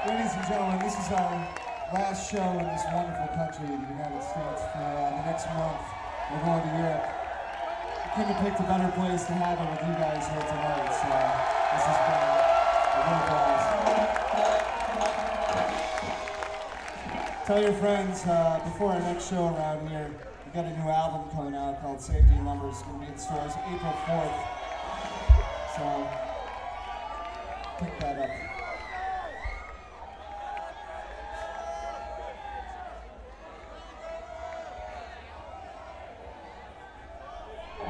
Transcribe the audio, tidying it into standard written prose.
Ladies and gentlemen, this is our last show in this wonderful country, the United States. For the next month, we're going to Europe. We couldn't have picked a better place to have it with you guys here tonight, so this has been a real blast. Tell your friends before our next show around here, we got a new album coming out called Safety in Lumber. It's going to be in stores April 4th, so pick that up.